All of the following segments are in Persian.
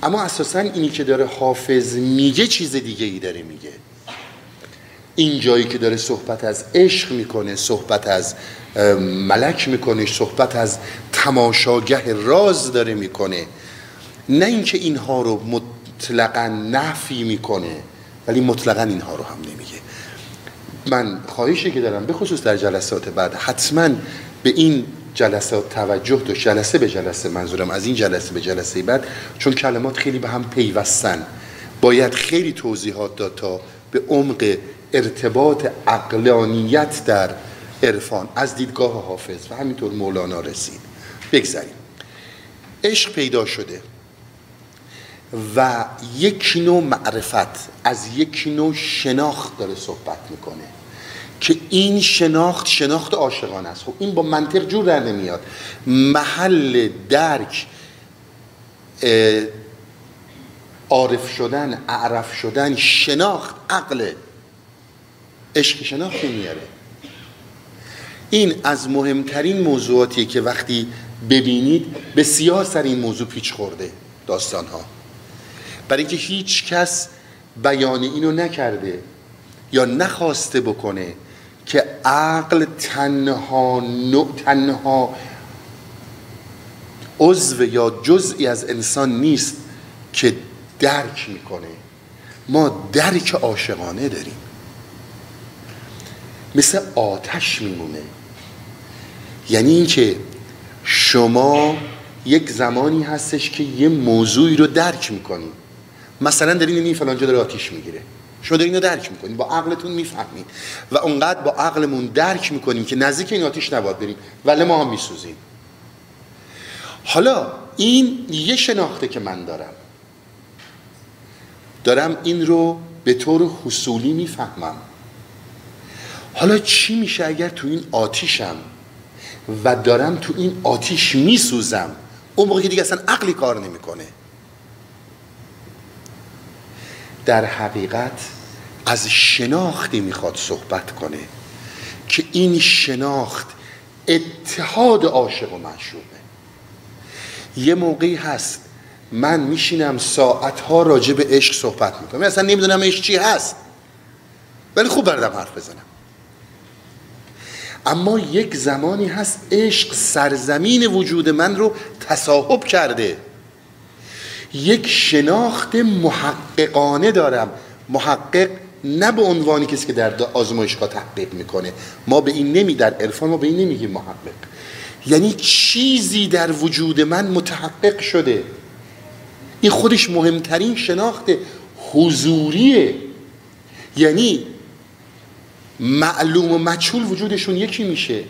اما اساساً اینی که داره حافظ میگه چیز دیگه ای داره میگه. این جایی که داره صحبت از عشق میکنه، صحبت از ملک میکنه، صحبت از تماشاگه راز داره میکنه، نه اینکه اینها رو مطلقاً نفی میکنه ولی مطلقاً اینها رو هم نمیگه. من خواهشی که دارم به خصوص در جلسات بعد حتماً به این جلسات توجه داشت، جلسه به جلسه، منظورم از این جلسه به جلسه بعد، چون کلمات خیلی به هم پیوستن، باید خیلی توضیحات داد تا به عمق ارتباط عقلانیت در عرفان از دیدگاه حافظ و همینطور مولانا رسید. بگذاریم. عشق پیدا شده و یک نوع معرفت از یک نوع شناخت داره صحبت میکنه که این شناخت عاشقانه است. خب این با منطق جور در نمیاد. محل درک عارف شدن، اعرف شدن، شناخت عقل، عشق شناخت میاره. این از مهمترین موضوعاتیه که وقتی ببینید بسیار سر این موضوع پیچ خورده داستان ها، برای اینکه هیچ کس بیان اینو نکرده یا نخواسته بکنه که عقل تنها عضو یا جزئی از انسان نیست که درک میکنه. ما درک عاشقانه داریم، مثل آتش میمونه. یعنی اینکه شما یک زمانی هستش که یه موضوعی رو درک میکنید، مثلا دارین این فلانجا داره آتیش میگیره، شما دارین اینو درک میکنید، با عقلتون میفهمید و اونقدر با عقلمون درک میکنیم که نزدیک این آتیش نباید بریم ولی ما هم میسوزیم. حالا این یه شناخته که من دارم این رو به طور حصولی میفهمم. حالا چی میشه اگر تو این آتیشم و دارم تو این آتیش میسوزم؟ اون موقع که دیگه اصلا عقلی کار نمیکنه. در حقیقت از شناختی میخواد صحبت کنه که این شناخت اتحاد عاشق و معشوقه. یه موقعی هست من میشینم ساعتها راجع به عشق صحبت میکنم، اصلا نمیدونم عشق چی هست ولی خوب بردم حرف بزنم. اما یک زمانی هست عشق سرزمین وجود من رو تصاحب کرده، یک شناخت محققانه دارم. محقق نه به عنوانی کسی که در آزمایشگاه تحقیق میکنه، ما به این در عرفان ما به این نمیگیم محقق، یعنی چیزی در وجود من متحقق شده. این خودش مهمترین شناخت حضوریه، یعنی معلوم و مجهول وجودشون یکی میشه.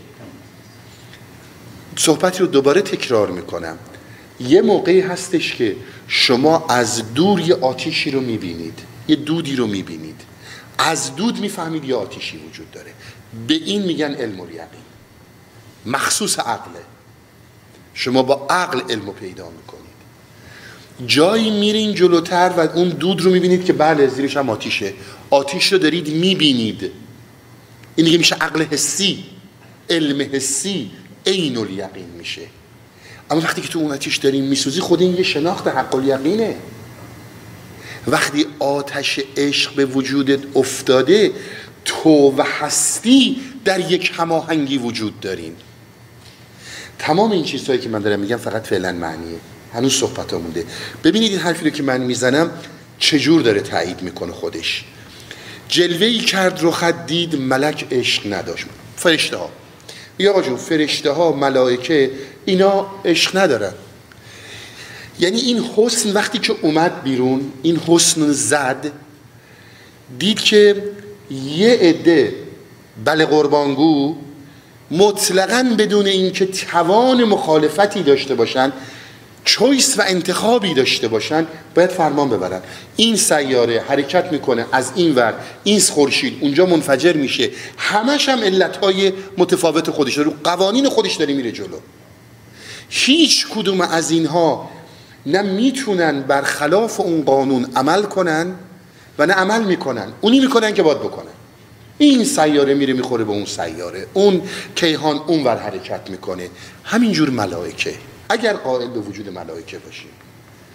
صحبتی رو دوباره تکرار میکنم. یه موقعی هستش که شما از دور یه آتیشی رو میبینید، یه دودی رو میبینید، از دود میفهمید یه آتیشی وجود داره. به این میگن علم الیقین، مخصوص عقله. شما با عقل علم رو پیدا میکنید. جایی میرین جلوتر و اون دود رو میبینید که بله زیرش هم آتیشه، آتیش رو دارید میبینید. این دیگه میشه عقل حسی، علم حسی، عین الیقین میشه. اما وقتی که تو اون آتیش دارین میسوزی، خود این یه شناخت حق الیقینه. وقتی آتش عشق به وجودت افتاده، تو و هستی در یک هماهنگی وجود دارین. تمام این چیزهایی که من دارم میگم فقط فعلا معنیه، هنوز صحبت ها مونده. ببینید این حرفی رو که من میزنم چجور داره تایید میکنه خودش. جلوه‌ای کرد رخت دید ملک عشق نداشت. فرشته ها، یا آقا جون، فرشته ها، ملائکه، اینا عشق ندارن. یعنی این حسن وقتی که اومد بیرون، این حسن زد، دید که یه عده بله قربانگو مطلقاً بدون اینکه توان مخالفتی داشته باشن، چویس و انتخابی داشته باشن، باید فرمان ببرن. این سیاره حرکت میکنه از این ور، این خورشید اونجا منفجر میشه، همش هم علتهای متفاوت خودش داره، قوانین خودش داره میره جلو. هیچ کدوم از اینها نه میتونن برخلاف اون قانون عمل کنن و نه عمل میکنن. اونی میکنن که باید بکنن. این سیاره میره میخوره به اون سیاره، اون کیهان اون ور حرکت میکنه. همینجور ملائکه، اگر قائل به وجود ملائکه باشیم،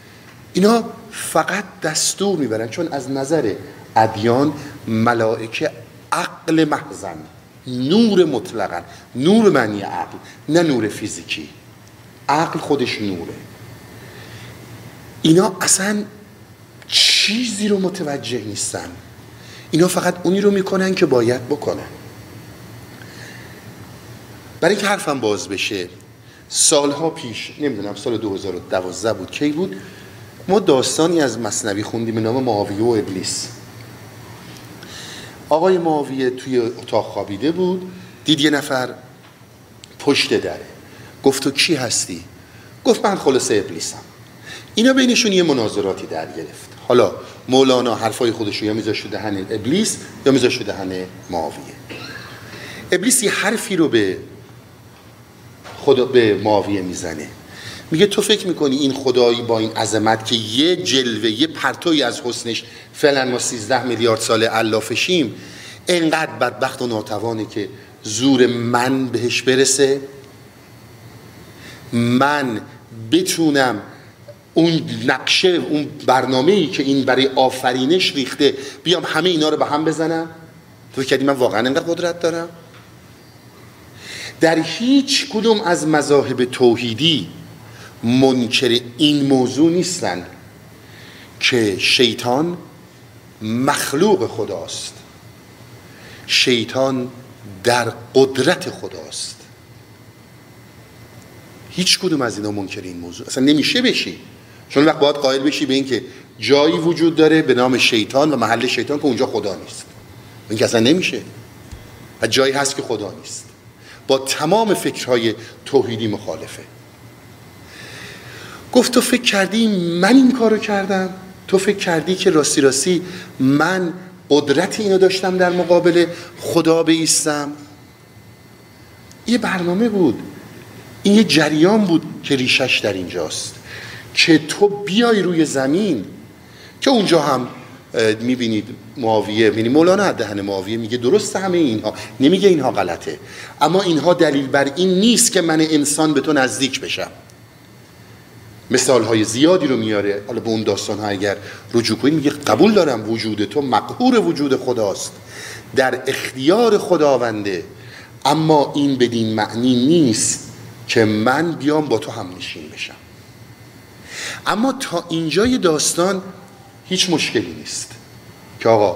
اینا فقط دستور میبرن، چون از نظر ادیان ملائکه عقل محضن، نور مطلقا، نور معنی عقل، نه نور فیزیکی، عقل خودش نوره. اینا اصلا چیزی رو متوجه نیستن، اینا فقط اونی رو میکنن که باید بکنن. برای اینکه حرفم باز بشه، سالها پیش، نمیدونم سال 2012 بود کی بود، ما داستانی از مثنوی خوندیم به نام معاویه و ابلیس. آقای معاویه توی اتاق خوابیده بود، دید یه نفر پشت دره، گفت تو کی هستی؟ گفت من خلاصه ابلیسم. اینا بینشون یه مناظراتی در گرفت. حالا مولانا حرفای خودشو یا میذاشت دهن ابلیس یا میذاشت دهن معاویه. ابلیس یه حرفی رو به معاویه میزنه، میگه تو فکر میکنی این خدایی با این عظمت که یه جلوه، یه پرتوی از حسنش فعلا ما 13 میلیارد سال علافشیم، انقدر بدبخت و ناتوانه که زور من بهش برسه؟ من بتونم اون نقشه، اون برنامه‌ای که این برای آفرینش ریخته، بیام همه اینا رو به هم بزنم؟ تو فکر کردی من واقعا اینقدر قدرت دارم؟ در هیچ کدوم از مذاهب توحیدی منکر این موضوع نیستن که شیطان مخلوق خداست، شیطان در قدرت خداست. هیچ کدوم از اینا منکر این موضوع اصلا نمیشه بشی، چون وقت باید قائل بشی به این که جایی وجود داره به نام شیطان و محل شیطان که اونجا خدا نیست. این که اصلا نمیشه، و جایی هست که خدا نیست. با تمام فکرهای توحیدی مخالفه. گفت تو فکر کردی من این کارو کردم؟ تو فکر کردی که راستی راستی من قدرت اینو داشتم در مقابل خدا بایستم؟ یه برنامه بود، این یه جریان بود که ریشش در اینجاست، که تو بیای روی زمین. که اونجا هم میبینید معاویه، میبینید مولانا دهن معاویه میگه درسته همه اینها، نمیگه اینها غلطه، اما اینها دلیل بر این نیست که من انسان به تو نزدیک بشم. مثالهای زیادی رو میاره. حالا به اون داستان ها اگر رجوع کنید، میگه قبول دارم وجود تو مقهور وجود خداست، در اختیار خداونده، اما این بدین معنی نیست که من بیام با تو هم نشین بشم. اما تا اینجای داستان هیچ مشکلی نیست که آقا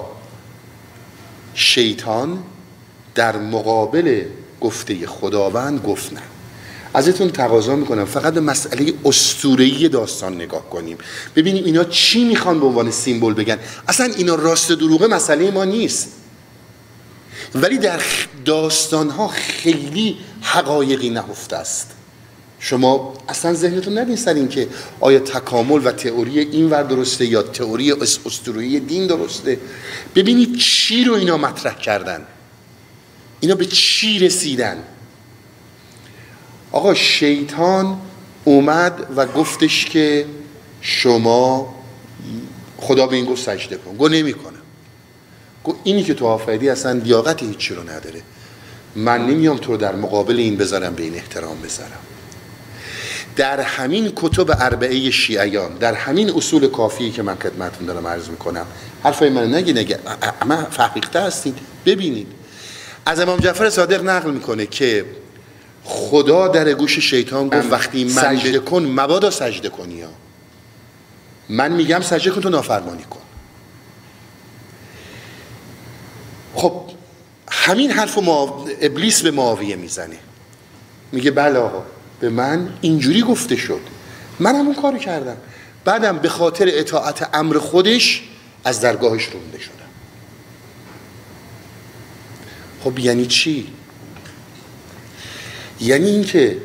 شیطان در مقابل گفته خداوند گفت نه. ازتون تقاضا میکنم فقط به مسئله اسطوره‌ای داستان نگاه کنیم، ببینیم اینا چی میخوان به عنوان سیمبل بگن. اصلا اینا راست دروغه مسئله ما نیست، ولی در داستانها خیلی حقایقی نهفته است. شما اصلا ذهنتون ندین سر این که آیا تکامل و تئوری این ور درسته یا تئوری اسطوره‌ای دین درسته. ببینید چی رو اینا مطرح کردن، اینا به چی رسیدن. آقا شیطان اومد و گفتش که شما، خدا به این گفت سجده کن، گفت نمی کنم. گفت اینی که تو آفریدی اصلا لیاقت هیچی رو نداره، من نمیام تو رو در مقابل این بذارم، به این احترام بذارم. در همین کتب اربعه شیعیان، در همین اصول کافی که من خدمتتون دارم عرض میکنم، حرفای من نگه اما فقیخته هستید. ببینید از امام جعفر صادق نقل میکنه که خدا در گوش شیطان گفت وقتی من سجده کن مبادا سجده کنی ها. من میگم سجده کن تو نافرمانی کن. خب همین حرف ابلیس به معاویه میزنه، میگه بله آقا به من اینجوری گفته شد، من همون کارو کردم، بعدم به خاطر اطاعت امر خودش از درگاهش رونده شدم. خب یعنی چی؟ یعنی اینکه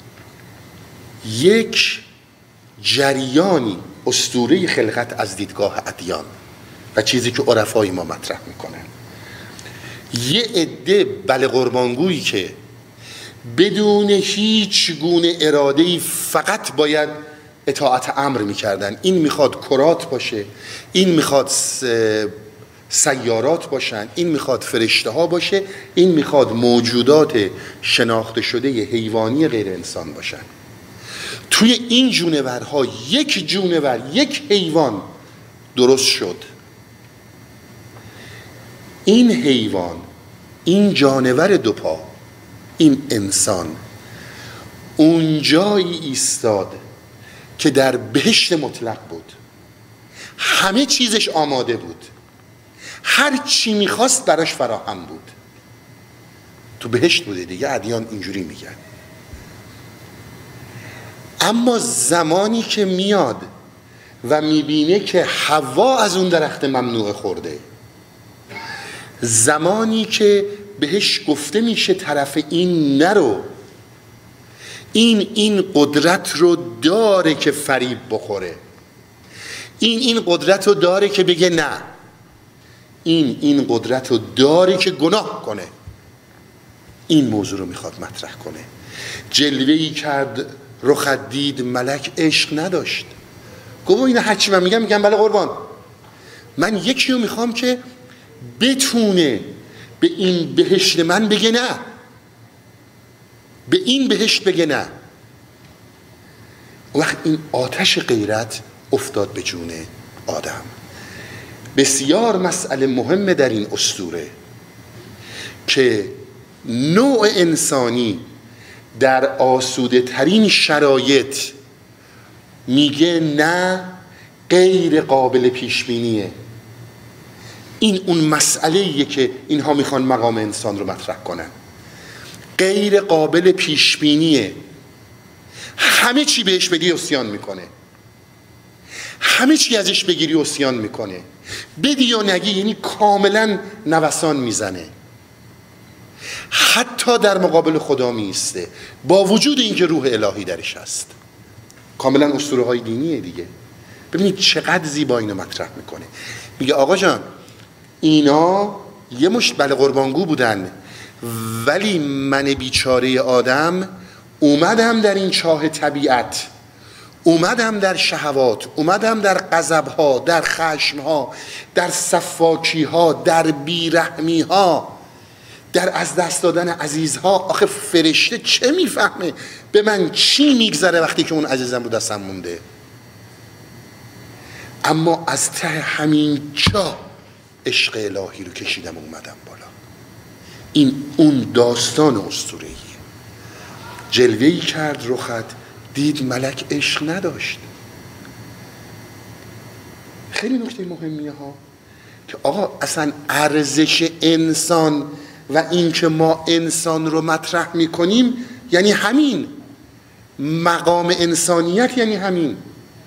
یک جریانی اسطوره خلقت از دیدگاه ادیان و چیزی که عرفای ما مطرح میکنن، یه عده بله قربانگویی که بدون هیچ گونه اراده‌ای فقط باید اطاعت امر میکردن. این میخواد کرات باشه، این میخواد سیارات باشن، این میخواد فرشته ها باشه، این میخواد موجودات شناخته شده حیوانی غیر انسان باشن. توی این جونورها یک جونور، یک حیوان درست شد. این حیوان، این جانور دوپا، این انسان اونجایی ایستاد که در بهشت مطلق بود، همه چیزش آماده بود، هر چی میخواست براش فراهم بود. تو بهشت بوده دیگه، ادیان اینجوری میگن. اما زمانی که میاد و میبینه که حوا از اون درخت ممنوع خورده، زمانی که بهش گفته میشه طرف این نرو، این قدرت رو داره که فریب بخوره، این قدرت رو داره که بگه نه، این قدرت رو داره که گناه کنه، این موضوع رو میخواد مطرح کنه. جلوه‌ای کرد رخت دید ملک عشق نداشت. گفت این هرچی من میگم بله قربان، من یکی رو میخوام که بتونه به این بهشت من بگه نه، به این بهشت بگه نه. وقت این آتش غیرت افتاد به جون آدم. بسیار مسئله مهمه در این اسطوره که نوع انسانی در آسوده ترین شرایط میگه نه، غیر قابل پیش بینیه. این اون مسئله‌ایه که اینها میخوان مقام انسان رو مطرح کنن. غیر قابل پیش بینیه، همه چی بهش بدی عصیان میکنه، همه چی ازش بگیری عصیان میکنه، بدی یا نگی یعنی کاملا نوسان میزنه، حتی در مقابل خدا میسته با وجود اینکه روح الهی درش هست. کاملا اسطوره های دینیه دیگه. ببینید چقدر زیبا اینو مطرح میکنه. میگه آقا جان اینا یه مشت بله قربانگو بودن، ولی من بیچاره آدم اومدم در این چاه طبیعت، اومدم در شهوات، اومدم در غضب‌ها، در خشم‌ها، در صفاکی‌ها، در بیرحمی‌ها، در از دست دادن عزیزها. آخه فرشته چه میفهمه به من چی میگذره وقتی که اون عزیزم رو دستم مونده؟ اما از ته همین جا عشق الهی رو کشیدم و اومدم بالا. این اون داستان اسطوره‌ایه. جلوه‌ای کرد رخت دید ملک عشق نداشت. خیلی نکته مهمیه ها که آقا اصلا ارزش انسان و این که ما انسان رو مطرح میکنیم یعنی همین مقام انسانیت، یعنی همین.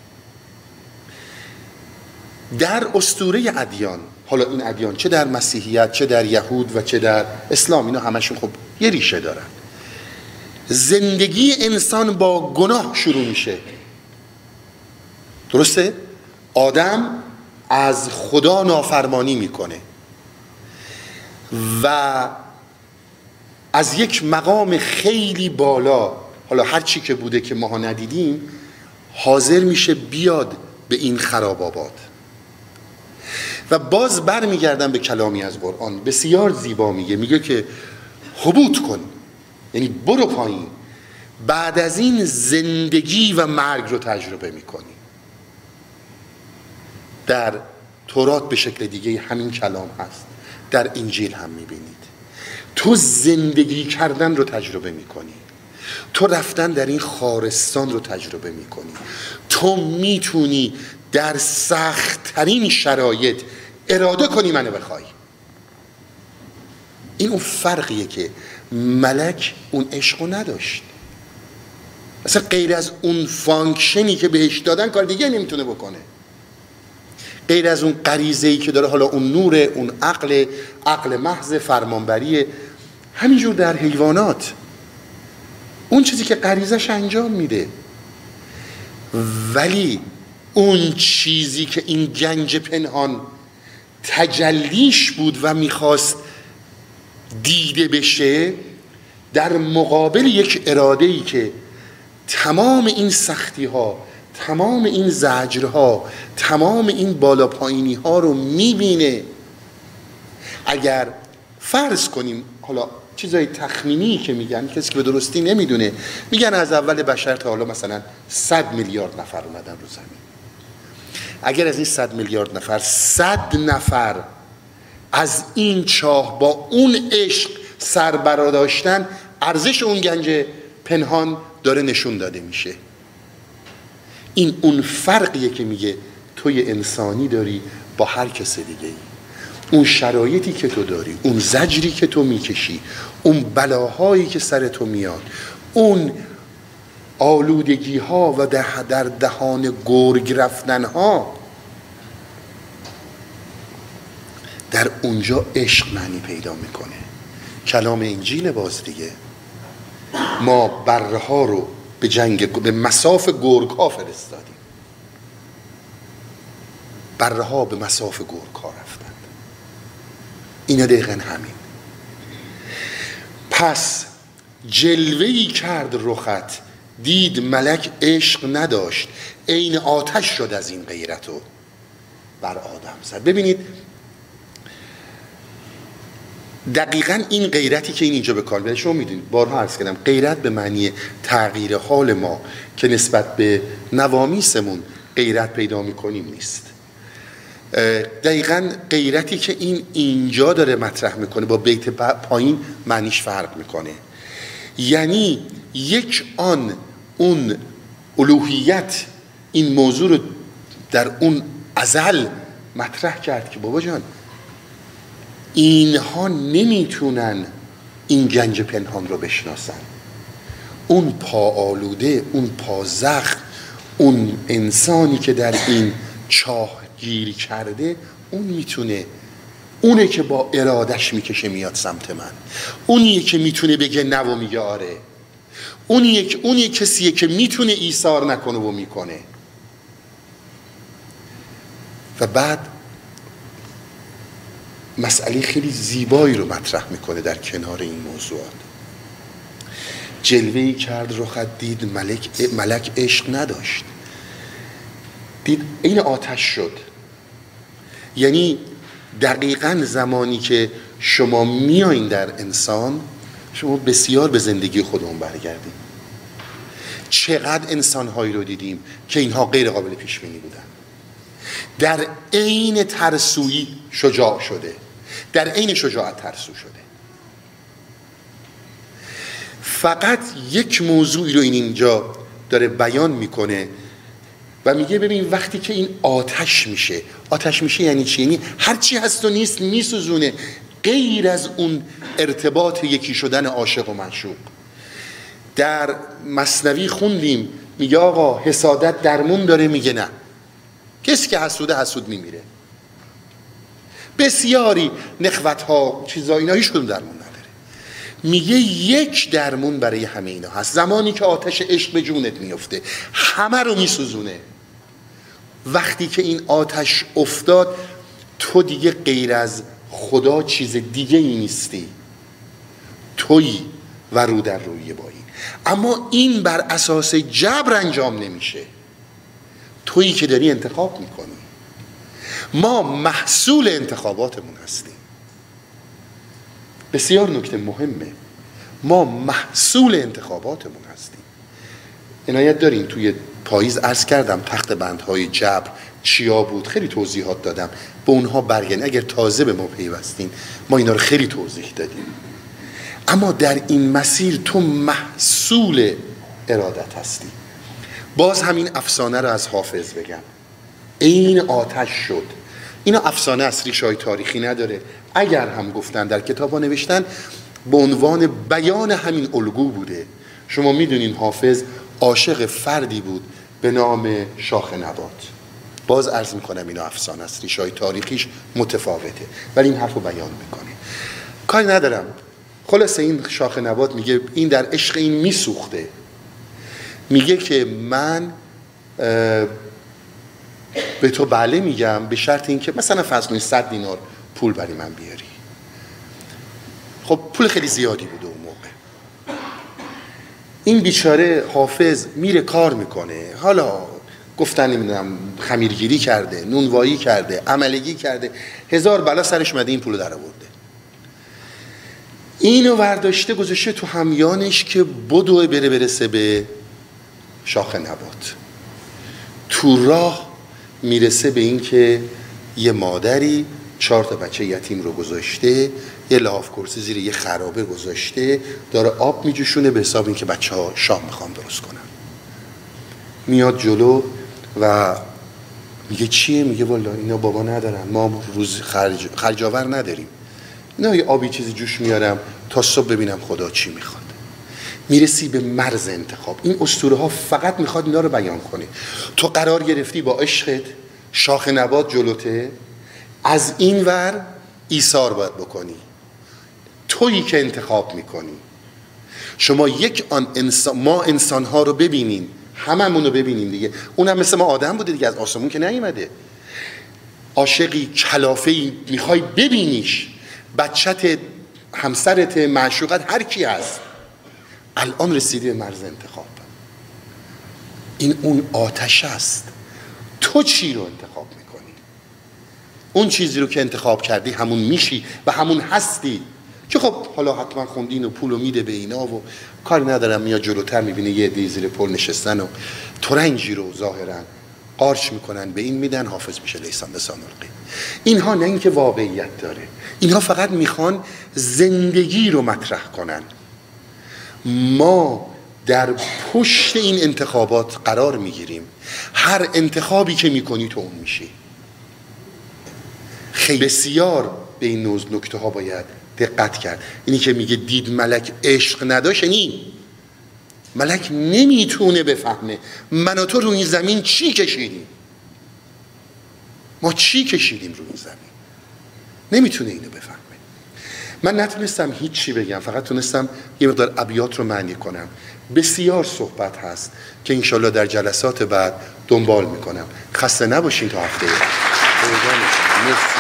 در اسطوره ادیان، حالا این ادیان چه در مسیحیت چه در یهود و چه در اسلام، اینا همشون خب یه ریشه دارن. زندگی انسان با گناه شروع میشه، درسته؟ آدم از خدا نافرمانی میکنه و از یک مقام خیلی بالا، حالا هر چی که بوده که ماها ندیدیم، حاضر میشه بیاد به این خراباباد. و باز بر میگردم به کلامی از قرآن بسیار زیبا، میگه که هبوط کن، یعنی برو پایین، بعد از این زندگی و مرگ رو تجربه میکنی. در تورات به شکل دیگه همین کلام هست، در انجیل هم میبینید. تو زندگی کردن رو تجربه میکنی، تو رفتن در این خارستان رو تجربه میکنی، تو میتونی در سخت ترین شرایط اراده کنی منو بخوای. این اون فرقیه که ملک اون عشقو نداشت. اصلا غیر از اون فانکشنی که بهش دادن کار دیگه نمیتونه بکنه، غیر از اون غریزه‌ای که داره، حالا اون نور، اون عقل محض، فرمانبری. همینجور در حیوانات اون چیزی که غریزش انجام میده، ولی اون چیزی که این گنج پنهان تجلیش بود و میخواست دیده بشه، در مقابل یک اراده‌ای که تمام این سختی ها، تمام این زجرها، تمام این بالا پایینی ها رو میبینه. اگر فرض کنیم، حالا چیزای تخمینی که میگن، کسی که به درستی نمیدونه، میگن از اول بشر تا حالا مثلا 100 میلیارد نفر اومدن رو زمین. اگر از این 100 میلیارد نفر 100 نفر از این چاه با اون عشق سر براداشتن، ارزش اون گنج پنهان داره نشون داده میشه. این اون فرقیه که میگه توی انسانی داری با هر کس دیگه ای. اون شرایطی که تو داری، اون زجری که تو میکشی، اون بلاهایی که سر تو میاد، اون آلودگی ها و در دهان گرگ رفتن ها، در اونجا عشق معنی پیدا میکنه. کلام انجیل باز دیگه، ما برها رو به جنگ، به مصاف گرگ ها فرستادیم. برها به مصاف گرگ ها رفتند. اینا دقیقا همین. پس جلوه‌ای کرد رخت، دید ملک عشق نداشت، عین آتش شد از این غیرت و بر آدم زد. ببینید دقیقاً این غیرتی که این اینجا به کار میبره، شما میدونید بارها عرض کردم غیرت به معنی تغییر حال ما که نسبت به نوامیسمون غیرت پیدا میکنیم نیست. دقیقاً غیرتی که این اینجا داره مطرح میکنه با بیت پایین معنیش فرق میکنه. یعنی یک آن اون الوهیت این موضوع رو در اون ازل مطرح کرد که بابا جان اینها نمیتونن این گنج پنهان رو بشناسن. اون پا آلوده، اون پا زخم، اون انسانی که در این چاه گیر کرده، اون میتونه، اونه که با ارادش میکشه میاد سمت من، اونیه که میتونه بگه نه و میگه آره، اونیه کسیه که میتونه ایثار نکنه و میکنه. و بعد مسئله خیلی زیبایی رو مطرح میکنه در کنار این موضوعات. جلوه‌ای کرد رخت، دید ملک عشق نداشت، دید این آتش شد. یعنی دقیقاً زمانی که شما میایین در انسان، شما بسیار به زندگی خودمون برگردیم. چقدر انسان‌هایی رو دیدیم که اینها غیر قابل پیش بینی بودن، در عین ترسویی شجاع شده، در عین شجاعت ترسو شده. فقط یک موضوعی رو این اینجا داره بیان میکنه و میگه ببین وقتی که این آتش میشه یعنی چی؟ یعنی هرچی هست و نیست میسوزونه غیر از اون ارتباط یکی شدن عاشق و معشوق. در مثنوی خوندیم میگه آقا حسادت درمون داره؟ میگه نه. کسی که حسوده حسود میمیره. بسیاری نخوت ها چیزا اینا هیچ کدوم درمون نداره. میگه یک درمون برای همه اینا هست، زمانی که آتش عشق به جونت میفته همه رو میسوزونه. وقتی که این آتش افتاد تو دیگه غیر از خدا چیز دیگه ای نیستی، تویی و رو در روی با این. اما این بر اساس جبر انجام نمیشه، تویی که داری انتخاب میکنی. ما محصول انتخاباتمون هستیم. بسیار نکته مهمه، ما محصول انتخاباتمون هستیم. عنایت دارین توی پاییز عرض کردم تخت بندهای جبر چیا بود، خیلی توضیحات دادم، به اونها برگردین اگر تازه به ما پیوستین، ما اینا رو خیلی توضیح دادیم. اما در این مسیر تو محصول ارادت هستی. باز همین افسانه رو از حافظ بگم، این آتش شد. اینا افسانه است، ریشه‌های تاریخی نداره. اگر هم گفتن در کتابا نوشتن به عنوان بیان همین الگو بوده. شما میدونین حافظ عاشق فردی بود به نام شاخ نبات. باز عرض میکنم اینا افسانه است، ریشه‌های تاریخیش متفاوته، ولی این حرفو بیان میکنه. کاری ندارم. خلاصه این شاخ نبات میگه این در عشق این میسوخته. میگه که من به تو بله میگم به شرط این که مثلا فرض کنید 100 دینار پول برای من بیاری. خب پول خیلی زیادی بوده اون موقع. این بیچاره حافظ میره کار میکنه، حالا گفتن نمیدونم خمیرگیری کرده، نونوایی کرده، عملگی کرده، هزار بلا سرش اومده این پولو در آورده. اینو ورداشته گذاشته تو همیانش که بدو برسه به شاخ نبات. تو راه میرسه به این که یه مادری 4 تا بچه یتیم رو گذاشته، یه لحاف کرسی زیر یه خرابه گذاشته، داره آب میجوشونه به حساب این که بچه ها شام میخوام درست کنن. میاد جلو و میگه چیه؟ میگه والا اینا بابا ندارن، ما روز خرجاور نداریم، اینا یه آبی چیزی جوش میارم تا صبح ببینم خدا چی میخواد. میرسی به مرز انتخاب. این اسطوره ها فقط میخواد اینا رو بیان کنه. تو قرار گرفتی با عشقت، شاخ نبات جلوته، از این ور ایثار باید بکنی، تویی که انتخاب میکنی. شما ما انسان ها رو ببینین، هممون رو ببینیم دیگه. اونم مثل ما آدم بوده دیگه، از آسمون که نیومده. عاشقی، کلافه‌ای میخوای ببینیش، بچت، همسرت، معشوقت، هر کی هست، الان رسیدی به مرز انتخاب. این اون آتش است. تو چی رو انتخاب میکنی؟ اون چیزی رو که انتخاب کردی همون میشی و همون هستی. که خب حالا حتما خوندین و پولو میده به اینا و کاری ندارم، میاد جلوتر میبینه یه عده زیر پل نشستن و ترنجی رو ظاهرا قارچ میکنن به این میدن، حافظ میشه لیسان لسان الغیب. اینها نه اینکه واقعیت داره، اینها فقط میخوان زندگی رو مطرح کنن. ما در پشت این انتخابات قرار میگیریم. هر انتخابی که میکنی تو اون میشی. خیلی بسیار به این نکته ها باید دقت کرد. اینی که میگه دید ملک عشق نداشت، یعنی ملک نمیتونه بفهمه من و تو روی این زمین چی کشیدیم، ما چی کشیدیم روی این زمین، نمیتونه اینو بفهمه. من نتونستم هیچی بگم، فقط تونستم یه مقدار ابیات رو معنی کنم. بسیار صحبت هست که انشالله در جلسات بعد دنبال میکنم. خسته نباشین تا هفته.